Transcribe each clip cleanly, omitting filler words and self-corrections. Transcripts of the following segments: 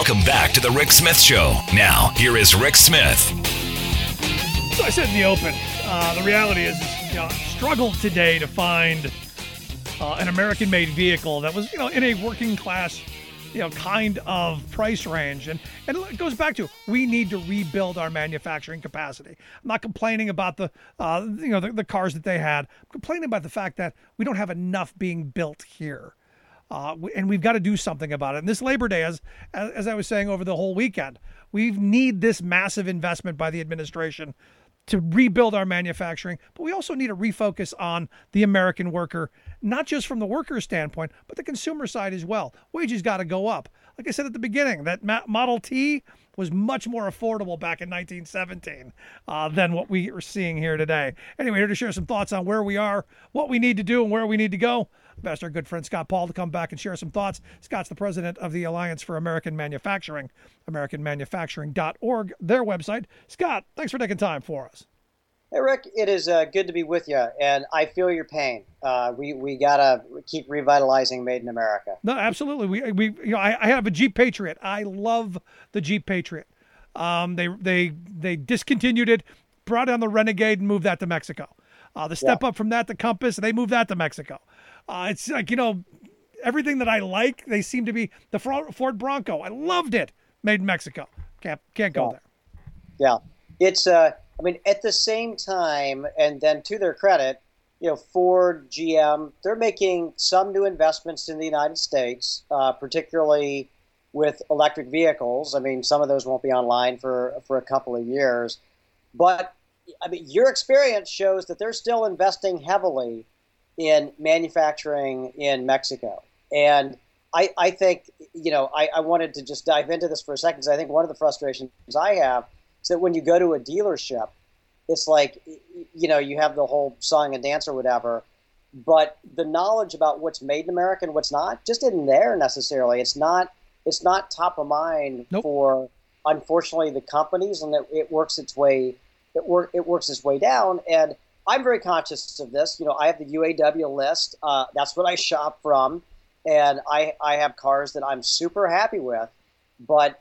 Welcome back to the Rick Smith Show. Now, here is Rick Smith. So I said in the open, the reality is, struggled today to find an American-made vehicle that was, in a working class, kind of price range. And it goes back to, we need to rebuild our manufacturing capacity. I'm not complaining about the cars that they had. I'm complaining about the fact that we don't have enough being built here. And we've got to do something about it. And this Labor Day, as I was saying over the whole weekend, we need this massive investment by the administration to rebuild our manufacturing, but we also need to refocus on the American worker, not just from the worker standpoint, but the consumer side as well. Wages got to go up. Like I said at the beginning, that Model T was much more affordable back in 1917 than what we are seeing here today. Anyway, here to share some thoughts on where we are, what we need to do, and where we need to go. I've asked our good friend Scott Paul to come back and share some thoughts. Scott's the president of the Alliance for American Manufacturing, AmericanManufacturing.org, their website. Scott, thanks for taking time for us. Hey, Rick, it is good to be with you, and I feel your pain. We gotta keep revitalizing Made in America. No, absolutely. I have a Jeep Patriot. I love the Jeep Patriot. They discontinued it, brought on the Renegade, and moved that to Mexico. The step up from that, the Compass, they moved that to Mexico. It's like, everything that I like, they seem to be. The Ford Bronco, I loved it. Made in Mexico. Can't go there. Yeah, it's. At the same time, and then to their credit, Ford, GM, they're making some new investments in the United States, particularly with electric vehicles. Some of those won't be online for a couple of years. But, your experience shows that they're still investing heavily in manufacturing in Mexico. And I think, I wanted to just dive into this for a second, because I think one of the frustrations I have is that when you go to a dealership, it's like, you have the whole song and dance or whatever, but the knowledge about what's made in America and what's not just isn't there necessarily. It's not top of mind for, unfortunately, the companies, and it works its way down. And I'm very conscious of this. I have the UAW list. That's what I shop from, and I have cars that I'm super happy with. But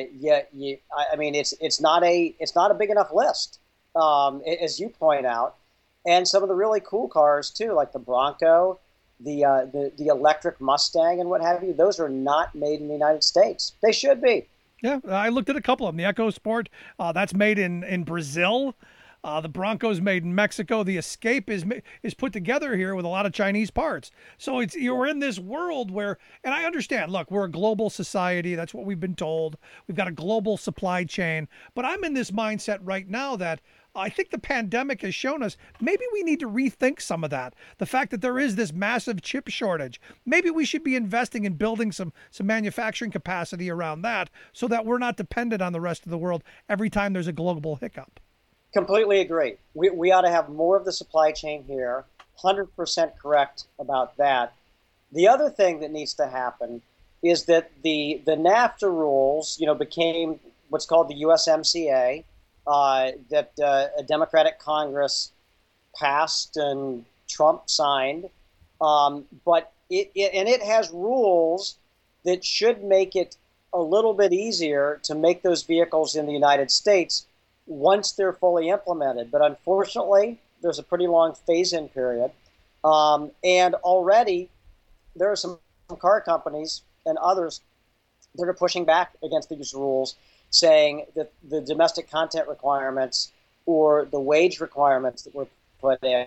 it's not a big enough list, as you point out, and some of the really cool cars too, like the Bronco, the electric Mustang, and what have you. Those are not made in the United States. They should be. Yeah, I looked at a couple of them. The EcoSport, that's made in Brazil. The Bronco's made in Mexico. The Escape is put together here with a lot of Chinese parts. So you're in this world where, and I understand, look, we're a global society. That's what we've been told. We've got a global supply chain. But I'm in this mindset right now that I think the pandemic has shown us maybe we need to rethink some of that. The fact that there is this massive chip shortage. Maybe we should be investing in building some manufacturing capacity around that so that we're not dependent on the rest of the world every time there's a global hiccup. Completely agree. We ought to have more of the supply chain here. 100% correct about that. The other thing that needs to happen is that the NAFTA rules, became what's called the USMCA, that a Democratic Congress passed and Trump signed. But it has rules that should make it a little bit easier to make those vehicles in the United States once they're fully implemented. But unfortunately, there's a pretty long phase-in period. And already there are some car companies and others that are pushing back against these rules, saying that the domestic content requirements or the wage requirements that were put in,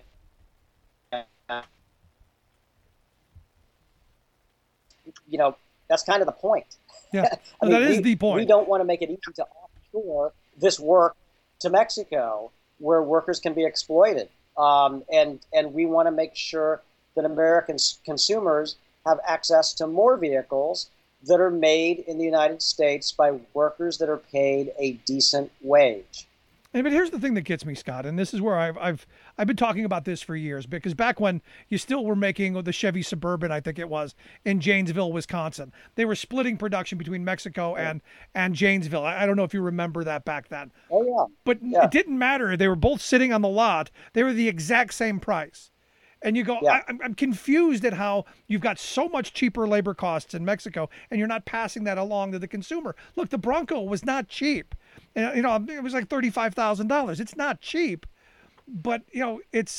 that's kind of the point. Yeah, that is the point. We don't want to make it easy to offshore this work to Mexico, where workers can be exploited, and we want to make sure that American consumers have access to more vehicles that are made in the United States by workers that are paid a decent wage. But here's the thing that gets me, Scott, and this is where I've been talking about this for years, because back when you still were making the Chevy Suburban, I think it was, in Janesville, Wisconsin, they were splitting production between Mexico and Janesville. I don't know if you remember that back then. Oh, yeah. But it didn't matter. They were both sitting on the lot. They were the exact same price. And you go, Yeah. I'm confused at how you've got so much cheaper labor costs in Mexico and you're not passing that along to the consumer. Look, the Bronco was not cheap. And, it was like $35,000. It's not cheap, but it's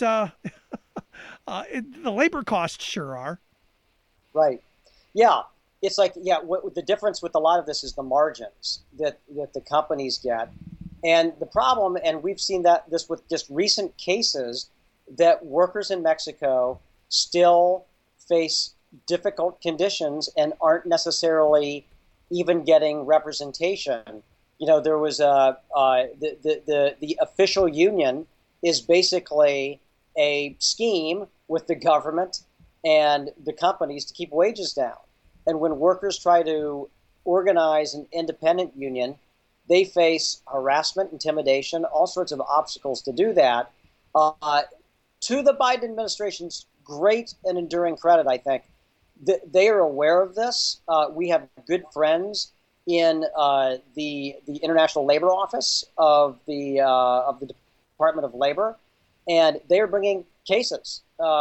the labor costs sure are. Right. Yeah. It's like, what the difference with a lot of this is the margins that the companies get. And the problem, and we've seen this with just recent cases, that workers in Mexico still face difficult conditions and aren't necessarily even getting representation. There was the official union is basically a scheme with the government and the companies to keep wages down. And when workers try to organize an independent union, they face harassment, intimidation, all sorts of obstacles to do that. To the Biden administration's great and enduring credit, I think, they are aware of this. We have good friends in the International Labor Office of the Department of Labor, and they are bringing cases.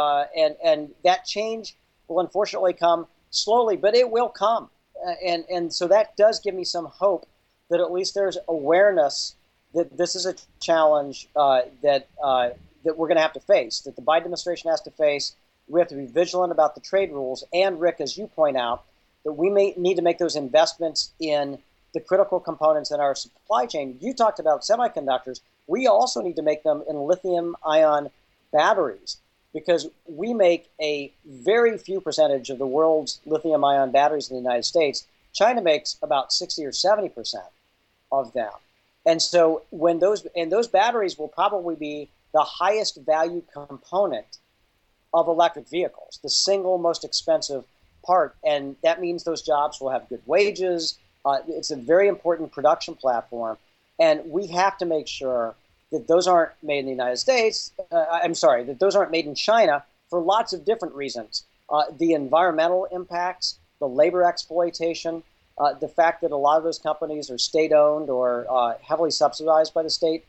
And that change will unfortunately come slowly, but it will come. And so that does give me some hope that at least there's awareness that this is a challenge that we're going to have to face, that the Biden administration has to face. We have to be vigilant about the trade rules. And, Rick, as you point out, that we may need to make those investments in the critical components in our supply chain. You talked about semiconductors. We also need to make them in lithium-ion batteries, because we make a very few percentage of the world's lithium-ion batteries in the United States. China makes about 60 or 70% of them. And so when those batteries will probably be the highest value component of electric vehicles, the single most expensive part. And that means those jobs will have good wages. It's a very important production platform. And we have to make sure that those aren't made in the United States. That those aren't made in China for lots of different reasons. The environmental impacts, the labor exploitation, the fact that a lot of those companies are state-owned or heavily subsidized by the state.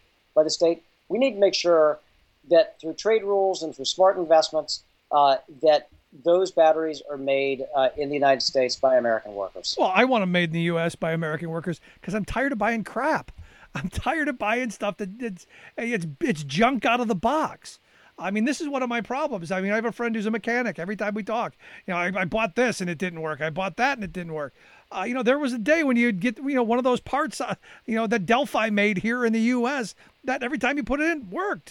We need to make sure that through trade rules and through smart investments, that those batteries are made in the United States by American workers. Well, I want them made in the U.S. by American workers because I'm tired of buying crap. I'm tired of buying stuff that it's junk out of the box. I mean, this is one of my problems. I mean, I have a friend who's a mechanic. Every time we talk, I bought this and it didn't work. I bought that and it didn't work. There was a day when you'd get, one of those parts, that Delphi made here in the U.S. that every time you put it in, worked.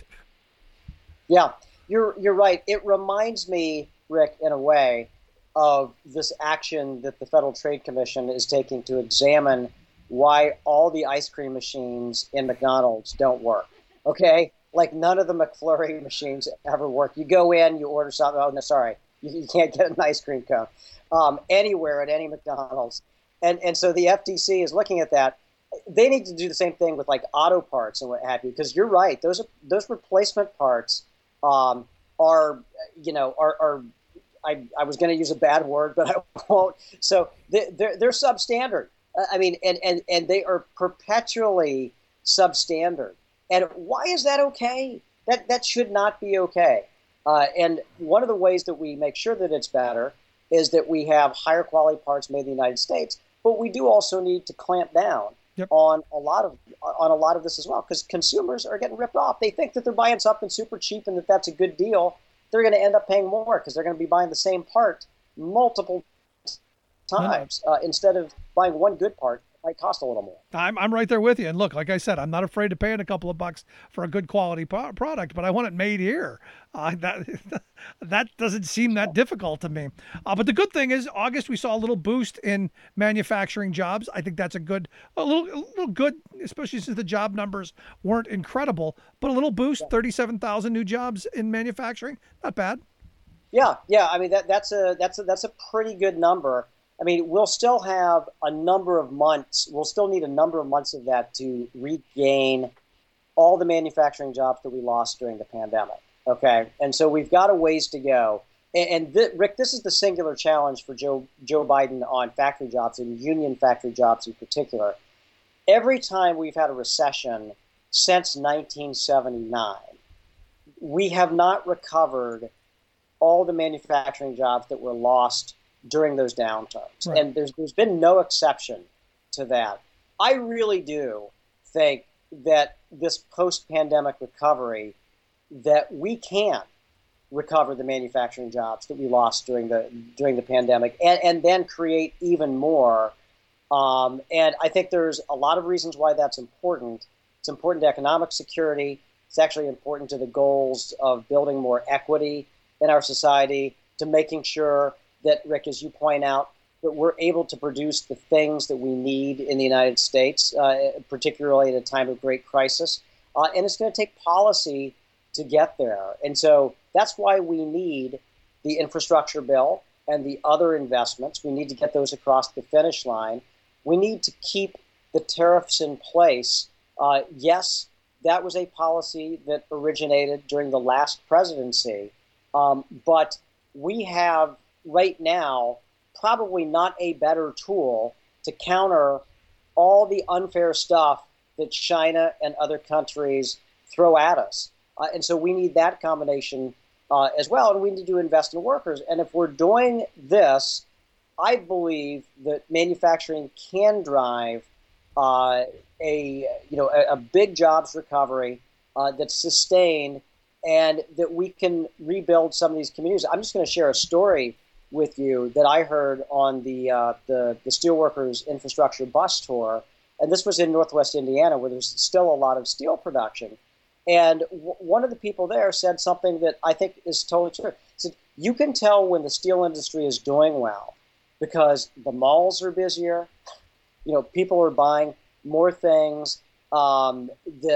Yeah, you're right. It reminds me, Rick, in a way, of this action that the Federal Trade Commission is taking to examine why all the ice cream machines in McDonald's don't work. Okay? Like none of the McFlurry machines ever work. You go in, you order something. Oh, no, sorry. You can't get an ice cream cone anywhere at any McDonald's. And so the FTC is looking at that. They need to do the same thing with like auto parts and what have you, because you're right. Those replacement parts I was going to use a bad word, but I won't. So they're substandard. And they are perpetually substandard. And why is that okay? That should not be okay. And one of the ways that we make sure that it's better is that we have higher quality parts made in the United States. But we do also need to clamp down on a lot of this as well, because consumers are getting ripped off. They think that they're buying something super cheap and that's a good deal. They're going to end up paying more because they're going to be buying the same part multiple times instead of buying one good part. Might cost a little more. I'm right there with you. And look, like I said, I'm not afraid to pay a couple of bucks for a good quality product, but I want it made here. That doesn't seem that difficult to me. But the good thing is, August we saw a little boost in manufacturing jobs. I think that's a little good, especially since the job numbers weren't incredible. But a little boost, 37,000 new jobs in manufacturing, not bad. Yeah. I mean that's a pretty good number. I mean, we'll still have a number of months. We'll still need a number of months of that to regain all the manufacturing jobs that we lost during the pandemic. Okay, and so we've got a ways to go. Rick, this is the singular challenge for Joe Biden on factory jobs and union factory jobs in particular. Every time we've had a recession since 1979, we have not recovered all the manufacturing jobs that were lost during those downturns. Right. And there's been no exception to that. I really do think that this post-pandemic recovery, that we can recover the manufacturing jobs that we lost during the pandemic, and then create even more. And I think there's a lot of reasons why that's important. It's important to economic security. It's actually important to the goals of building more equity in our society, to making sure that, Rick, as you point out, that we're able to produce the things that we need in the United States, particularly at a time of great crisis. And it's going to take policy to get there. And so that's why we need the infrastructure bill and the other investments. We need to get those across the finish line. We need to keep the tariffs in place. Yes, that was a policy that originated during the last presidency. But we have right now probably not a better tool to counter all the unfair stuff that China and other countries throw at us. And so we need that combination as well, and we need to invest in workers. And if we're doing this, I believe that manufacturing can drive a big jobs recovery that's sustained, and that we can rebuild some of these communities. I'm just going to share a story with you that I heard on the Steelworkers Infrastructure Bus Tour, and this was in Northwest Indiana, where there's still a lot of steel production. And one of the people there said something that I think is totally true. He said, you can tell when the steel industry is doing well because the malls are busier, people are buying more things, and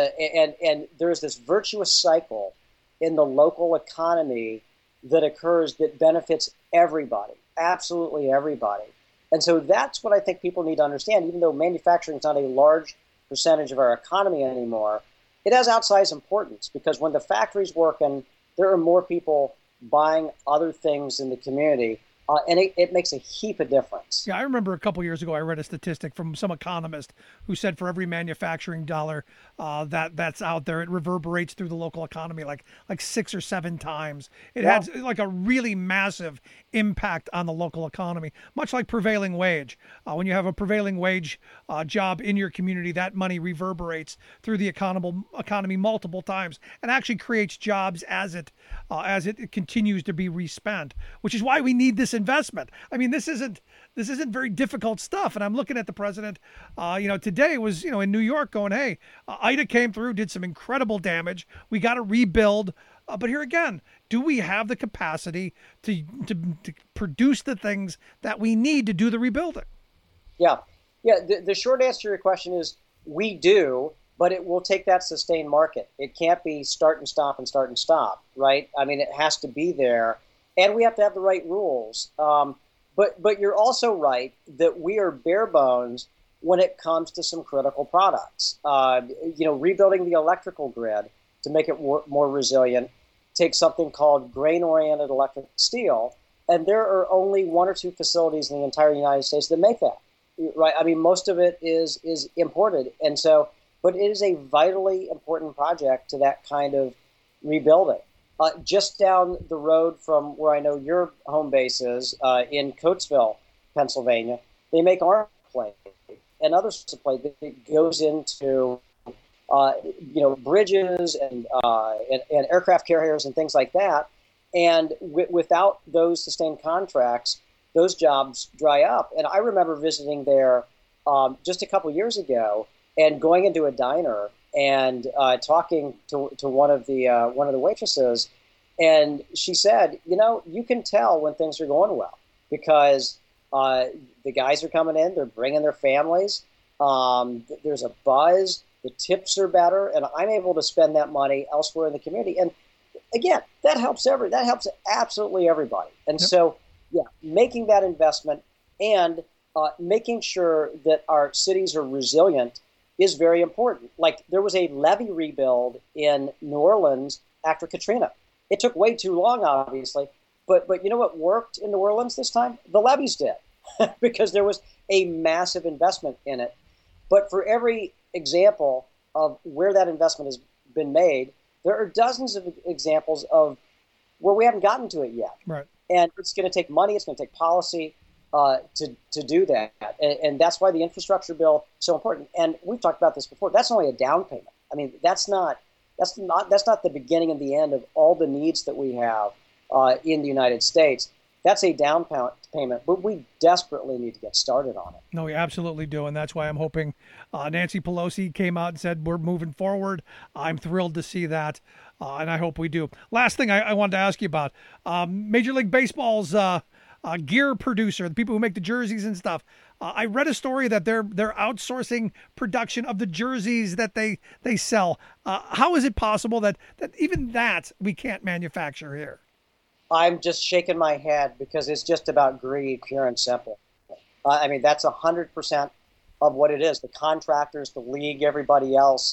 there's this virtuous cycle in the local economy that occurs that benefits everybody, absolutely everybody. And so that's what I think people need to understand. Even though manufacturing is not a large percentage of our economy anymore, it has outsized importance, because when the factory's working, there are more people buying other things in the community, and it makes a heap of difference. Yeah, I remember a couple years ago I read a statistic from some economist who said for every manufacturing dollar that's out there, it reverberates through the local economy like 6 or 7 times. It has like a really massive impact on the local economy, much like prevailing wage. When you have a prevailing wage job in your community, that money reverberates through the economy multiple times and actually creates jobs as it continues to be respent, which is why we need this investment. I mean, this isn't very difficult stuff. And I'm looking at the president, today was, in New York going, hey, Ida came through, did some incredible damage. We got to rebuild. But here again, do we have the capacity to produce the things that we need to do the rebuilding? Yeah. The short answer to your question is we do, but it will take that sustained market. It can't be start and stop, right? I mean, it has to be there, and we have to have the right rules. But you're also right that we are bare bones when it comes to some critical products. Rebuilding the electrical grid to make it more resilient takes something called grain-oriented electric steel, and there are only 1 or 2 facilities in the entire United States that make that. Right? I mean, most of it is imported, and so. But it is a vitally important project to that kind of rebuilding. Just down the road from where I know your home base is, in Coatesville, Pennsylvania, they make armor plate and other sorts of plate that goes into bridges and aircraft carriers and things like that. And without those sustained contracts, those jobs dry up. And I remember visiting there just a couple years ago, and going into a diner and talking to one of the waitresses, and she said, you can tell when things are going well because the guys are coming in, they're bringing their families, there's a buzz, the tips are better, and I'm able to spend that money elsewhere in the community. And again, that helps absolutely everybody. And so, making that investment and making sure that our cities are resilient is very important. Like, there was a levee rebuild in New Orleans after Katrina. It took way too long, obviously, but you know what worked in New Orleans this time? The levees did, because there was a massive investment in it. But for every example of where that investment has been made, there are dozens of examples of where we haven't gotten to it yet. Right. And it's going to take money. It's going to take policy to do that. And that's why the infrastructure bill is so important. And we've talked about this before. That's only a down payment. I mean, that's not the beginning and the end of all the needs that we have in the United States. That's a down payment, but we desperately need to get started on it. No, we absolutely do, and that's why I'm hoping Nancy Pelosi came out and said we're moving forward. I'm thrilled to see that, and I hope we do. Last thing I wanted to ask you about, Major League Baseball's gear producer, the people who make the jerseys and stuff. I read a story that they're outsourcing production of the jerseys that they sell. How is it possible that even that we can't manufacture here? I'm just shaking my head because it's just about greed, pure and simple. I mean, that's 100% of what it is. The contractors, the league, everybody else,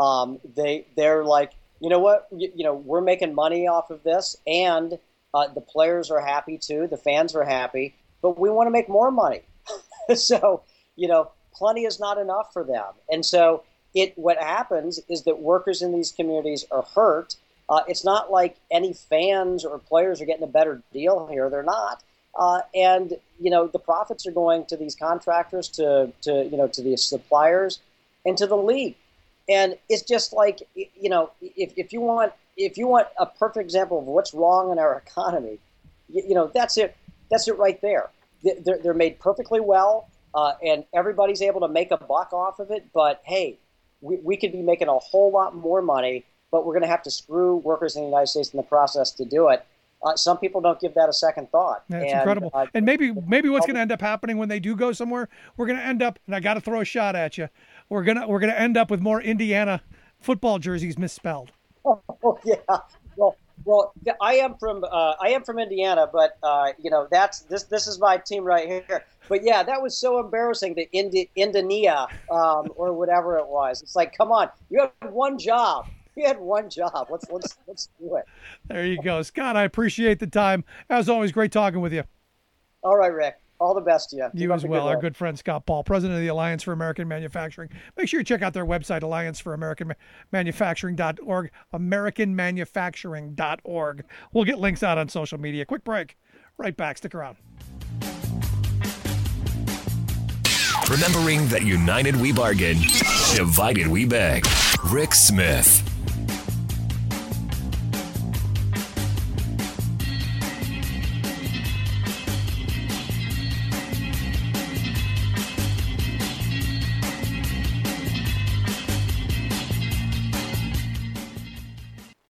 they're like, you know what? We're making money off of this, and the players are happy too. The fans are happy, but we want to make more money. So, plenty is not enough for them. And so what happens is that workers in these communities are hurt. It's not like any fans or players are getting a better deal here. They're not. And the profits are going to these contractors, to the suppliers, and to the league. And it's just like, if you want a perfect example of what's wrong in our economy, that's it. That's it right there. They're made perfectly well, and everybody's able to make a buck off of it. But hey, we could be making a whole lot more money, but we're going to have to screw workers in the United States in the process to do it. Some people don't give that a second thought. That's incredible. And maybe what's going to end up happening when they do go somewhere, we're going to end up, and I got to throw a shot at you, we're gonna end up with more Indiana football jerseys misspelled. Oh yeah. Well, I am from Indiana, but this is my team right here. But yeah, that was so embarrassing. The Indiana or whatever it was. It's like, come on, you had one job. You had one job. Let's do it. There you go, Scott. I appreciate the time. As always, great talking with you. All right, Rick. All the best to you. You as well. Our good friend Scott Paul, president of the Alliance for American Manufacturing. Make sure you check out their website, allianceforamericanmanufacturing.org, americanmanufacturing.org. We'll get links out on social media. Quick break. Right back. Stick around. Remembering that united we bargain, divided we beg. Rick Smith.